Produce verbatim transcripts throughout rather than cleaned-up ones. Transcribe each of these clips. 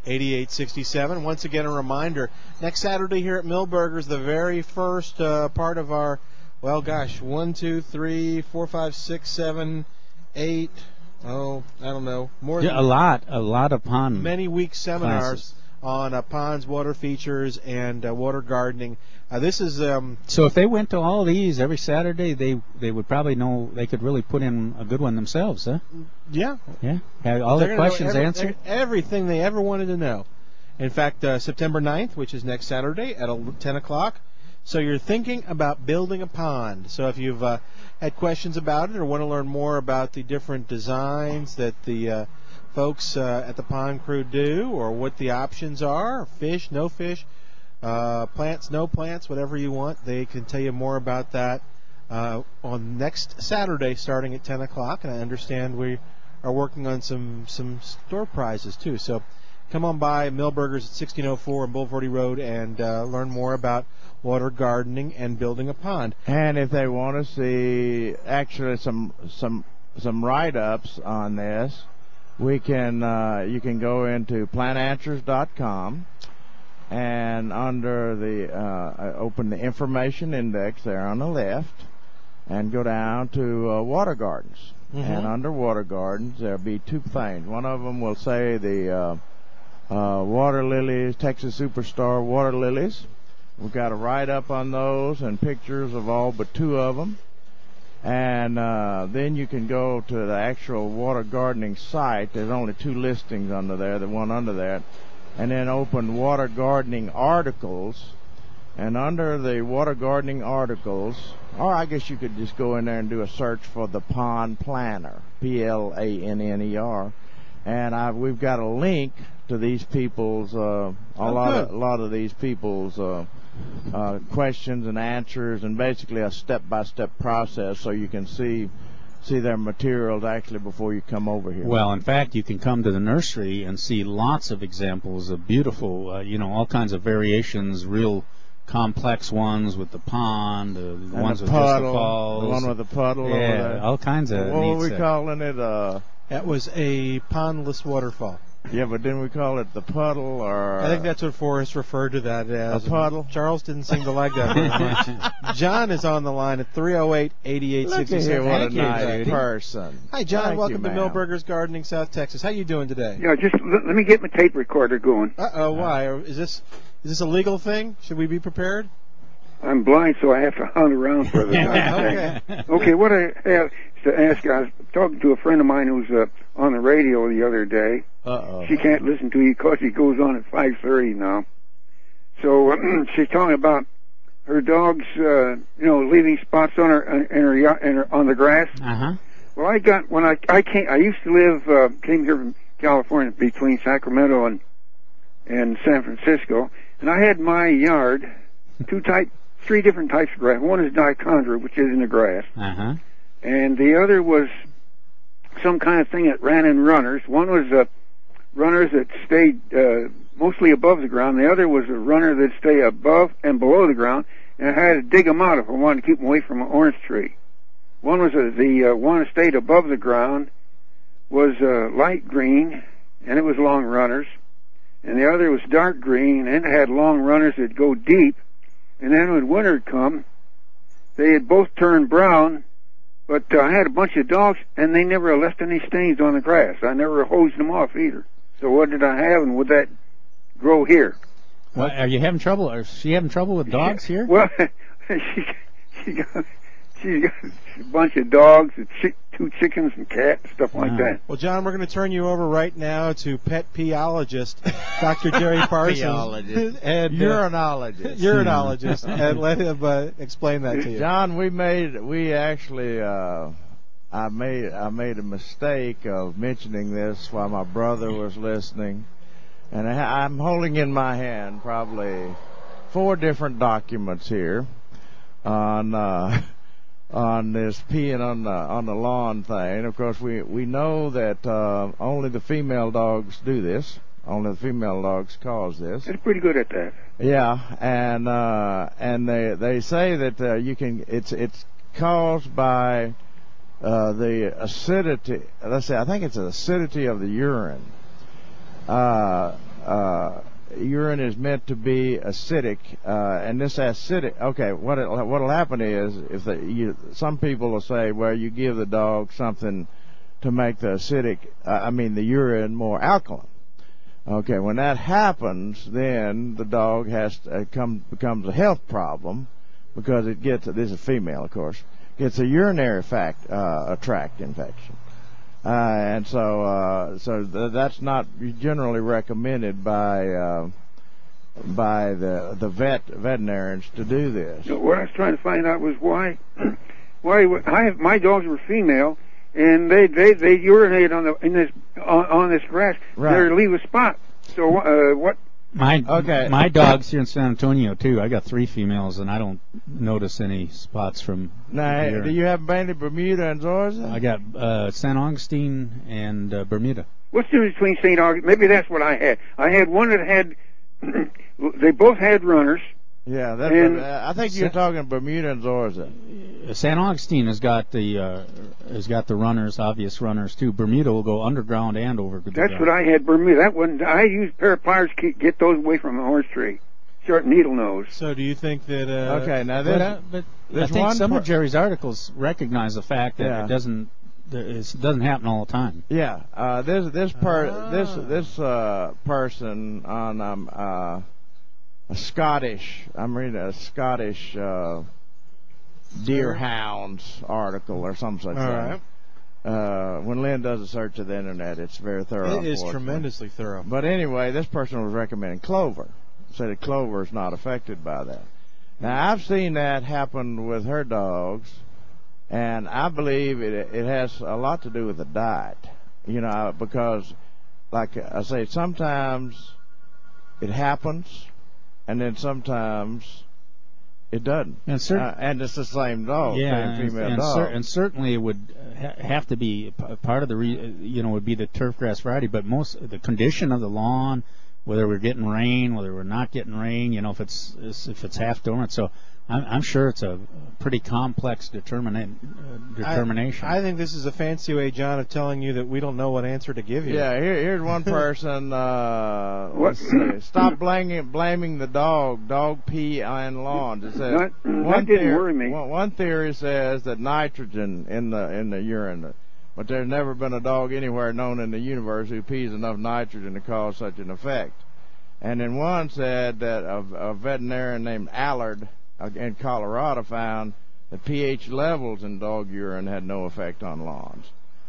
eighty-eight sixty-seven. Once again, a reminder, next Saturday here at Milberger's, the very first uh, part of our, well, gosh, one, two, three, four, five, six, seven, eight, oh, I don't know, more yeah, than a lot, a lot of pond many week seminars classes on uh, ponds, water features, and uh, water gardening. Uh, this is um, so if they went to all these every Saturday, they they would probably know they could really put in a good one themselves, huh? Yeah, yeah, have all They're their gonna questions know every, answered. Everything they ever wanted to know. In fact, uh, September ninth, which is next Saturday at ten o'clock. So you're thinking about building a pond. So if you've uh, had questions about it or want to learn more about the different designs that the uh, folks uh, at the Pond Crew do, or what the options are, fish, no fish, uh, plants, no plants, whatever you want, they can tell you more about that uh, on next Saturday starting at ten o'clock. And I understand we are working on some, some store prizes too. So come on by Milberger's at sixteen oh four on Bulverde Road and uh, learn more about water gardening and building a pond. And if they want to see actually some some some write-ups on this, we can uh, you can go into plant answers dot com and under the uh, open the information index there on the left and go down to uh, water gardens. Mm-hmm. And under water gardens there'll be two things. One of them will say the uh, uh, water lilies, Texas Superstar water lilies. We've got a write-up on those and pictures of all but two of them. And uh, then you can go to the actual water gardening site. There's only two listings under there, the one under that. And then open water gardening articles. And under the water gardening articles, or I guess you could just go in there and do a search for the Pond Planner, P L A N N E R. And I, we've got a link to these people's, uh, a oh, lot good. of a lot of these people's uh, uh, questions and answers, and basically a step-by-step process, so you can see see their materials actually before you come over here. Well, in fact, you can come to the nursery and see lots of examples of beautiful, uh, you know, all kinds of variations, real complex ones with the pond, uh, the and ones the with puddle, just the falls. the one with the puddle. Yeah, over there. all kinds of. What neat were we stuff. calling it? Uh, That was a pondless waterfall. Yeah, but didn't we call it the puddle? Or I think that's what Forrest referred to that as. A puddle? Charles didn't seem to like that very much. John is on the line at three oh eight, eighty-eight sixty-seven. Look at here, what Thank a you, nice Judy. person. Hi, John. Thank Welcome you, to ma'am. Milberger's Gardening, South Texas. How you doing today? Yeah, just let, let me get my tape recorder going. Uh-oh, why? Is this is this a legal thing? Should we be prepared? I'm blind, so I have to hunt around for the darn Okay. thing. Okay, what I have to ask, I was talking to a friend of mine who's uh, on the radio the other day. Uh-oh. She can't listen to you because he goes on at five thirty now. So she's talking about her dogs, uh, you know, leaving spots on her, in her, ya- in her on the grass. Uh-huh. Well, I got when I I came I used to live uh, came here from California between Sacramento and and San Francisco, and I had my yard two type three different types of grass. One is dichondra, which is in the grass, Uh-huh. and the other was some kind of thing that ran in runners. One was uh, runners that stayed uh, mostly above the ground. The other was a runner that stayed above and below the ground, and I had to dig them out if I wanted to keep them away from an orange tree. One was uh, the uh, one that stayed above the ground was uh, light green, and it was long runners, and the other was dark green, and it had long runners that go deep. And then when winter had come, they had both turned brown, but uh, I had a bunch of dogs, and they never left any stains on the grass. I never hosed them off either. So what did I have, and would that grow here? Well, are you having trouble? Is she having trouble with dogs here? Well, she, she got, she's got a bunch of dogs, and chick, two chickens and cats, stuff like Uh-huh. that. Well, John, we're going to turn you over right now to pet peologist, Doctor Jerry Parsons. Peologist. and uh, Urinologist. urinologist, and let him uh, explain that to you. John, we made we actually uh, I made I made a mistake of mentioning this while my brother was listening, and I, I'm holding in my hand probably four different documents here on uh, on this peeing on the on the lawn thing. Of course, we we know that uh, only the female dogs do this. Only the female dogs cause this. It's pretty good at that. Yeah, and uh, and they they say that uh, you can. It's it's caused by uh, the acidity. Let's say I think it's the acidity of the urine. Uh, uh, urine is meant to be acidic, uh, and this acidic. Okay, what it, what'll happen is if the, you, some people will say, well, you give the dog something to make the acidic, uh, I mean the urine more alkaline. Okay, when that happens, then the dog has to, uh, come becomes a health problem because it gets, this is female, of course, gets a urinary fact, uh, a tract infection. Uh, and so, uh, so th- that's not generally recommended by uh, by the the vet veterinarians to do this. So what I was trying to find out was why, why I have, my dogs were female, and they they they urinate on the in this on, on this grass. Right. They leave a spot. So uh, what? My Okay. my dog's here in San Antonio too. I got three females, and I don't notice any spots from. Now, here. do you have mainly Bermuda and Zorza? I got uh, San Augustine and uh, Bermuda. What's the difference between Saint Augustine? Maybe that's what I had. I had one that had. They both had runners. Yeah, that's And- what, uh, I think you're talking Bermuda and Zorza. Uh, San Augustine has got the uh, has got the runners, obvious runners too. Bermuda will go underground and over the That's ground. what I had. Bermuda. That one. I used a pair of pliers to keep, get those away from a horse tree. Short needle nose. So do you think that? Uh, Okay, now But, this. uh, but I there's think one some per- of Jerry's articles recognize the fact that Yeah. it doesn't that it doesn't happen all the time. Yeah, uh, this this per Ah. this this uh, person on um, uh, a Scottish. I'm reading a Scottish uh, deer hounds article or some such All thing. right. Uh, when Lynn does a search of the internet, it's very thorough. It is unfortunately. tremendously thorough. But anyway, this person was recommending clover. Said that clover is not affected by that. Now I've seen that happen with her dogs, and I believe it it has a lot to do with the diet. You know, because like I say, sometimes it happens, and then sometimes it doesn't. And cer- Uh, and it's the same dog, yeah, same and, female and, dog. cer- and certainly it would ha- have to be p- part of the re- you know would be the turf grass variety, but most the condition of the lawn, whether we're getting rain, whether we're not getting rain, you know, if it's if it's half dormant. So I'm, I'm sure it's a pretty complex determina- uh, determination. I, I think this is a fancy way, John, of telling you that we don't know what answer to give you. Yeah, here, here's one person. Uh, What? let's see. Stop blaming blaming the dog. Dog pee on lawns. It says That- that one didn't theory, worry me. One, one theory says that nitrogen in the in the urine, but there's never been a dog anywhere known in the universe who pees enough nitrogen to cause such an effect. And then one said that a, a veterinarian named Allard uh, in Colorado found that pH levels in dog urine had no effect on lawns.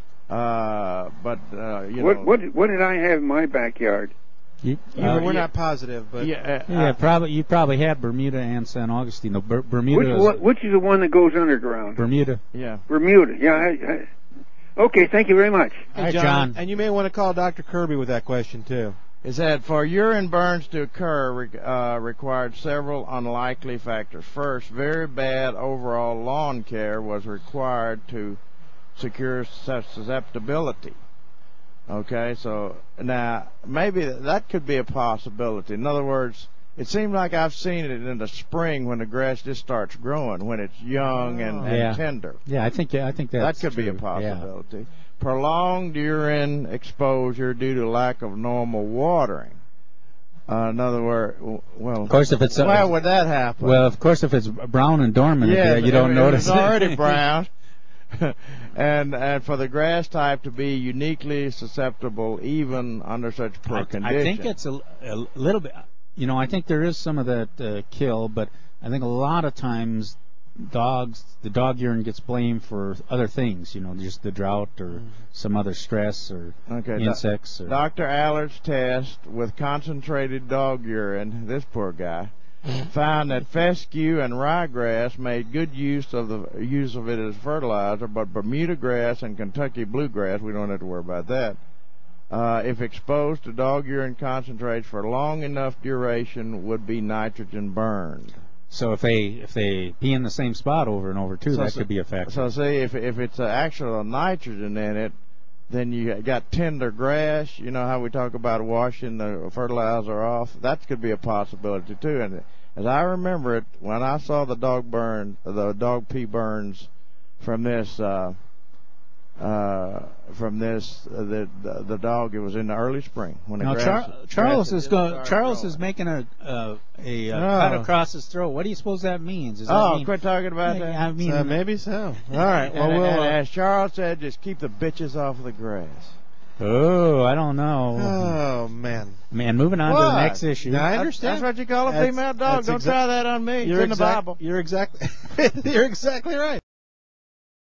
Uh, but uh, you What know, what what did I have in my backyard? You- You- uh, we're yeah, not positive, but yeah, uh, yeah, probably you probably had Bermuda and San Augustine. No, Ber- Bermuda, Which is, one, which is the one that goes underground? Bermuda. yeah. Bermuda. Yeah. I, I, okay. Thank you very much. Hey, All right, John, John. and you may want to call Doctor Kirby with that question too. It said for urine burns to occur re- uh, required several unlikely factors. First, very bad overall lawn care was required to secure susceptibility. Okay, so now maybe that could be a possibility. In other words, it seems like I've seen it in the spring when the grass just starts growing, when it's young and, and Yeah. tender. Yeah, I think I think that's That could be a true. Yeah. possibility. Prolonged urine exposure due to lack of normal watering. Uh, in other words, well, Of course, if it's uh, why would that happen? well, of course, if it's brown and dormant, yeah, there, you don't it, notice It's already it. brown. and and for the grass type to be uniquely susceptible even under such poor I, conditions. I think it's a, a little bit. You know, I think there is some of that uh, kill, but I think a lot of times dogs, the dog urine gets blamed for other things. You know, just the drought or some other stress or okay. insects. Or, Doctor Allard's test with concentrated dog urine, this poor guy, found that fescue and ryegrass made good use of the use of it as fertilizer, but Bermuda grass and Kentucky bluegrass, we don't have to worry about that. Uh, if exposed to dog urine concentrates for long enough duration, would be nitrogen burned. so if they if they pee in the same spot over and over too, So- that so- could be a factor. So see, if if it's uh, actual nitrogen in it, then you got tender grass. You know how we talk about washing the fertilizer off? That could be a possibility too. And as I remember it, when I saw the dog burn, the dog pee burns from this uh, uh, from this. Uh, the, the the dog. It was in the early spring when the Now, grass. Char- Charles grass is going. started Charles growing. is making a uh, a uh, Oh. cut across his throat. What do you suppose that means? Does that Oh, mean, quit talking about that. I mean, Uh, maybe so. All right. Well, and, we'll. and uh, as Charles said, just keep the bitches off of the grass. oh, I don't know. oh man. Man, moving on to What? the next issue. Now, I That's- understand. That's what you call a That's- female dog. that's Don't exact- try that on me. It's You're in the exact- Bible. You're exactly. You're exactly right.